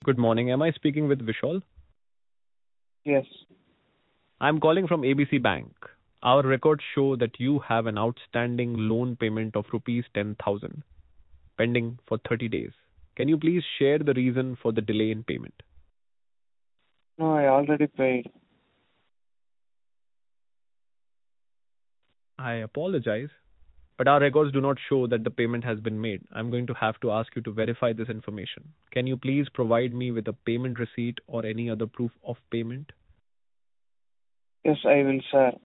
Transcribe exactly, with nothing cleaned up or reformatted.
Good morning. Am I speaking with Vishal? Yes. I'm calling from A B C Bank. Our records show that you have an outstanding loan payment of rupees ten thousand pending for thirty days. Can you please share the reason for the delay in payment? No, I already paid. I apologize, but our records do not show that the payment has been made. I'm going to have to ask you to verify this information. Can you please provide me with a payment receipt or any other proof of payment? Yes, I will, sir.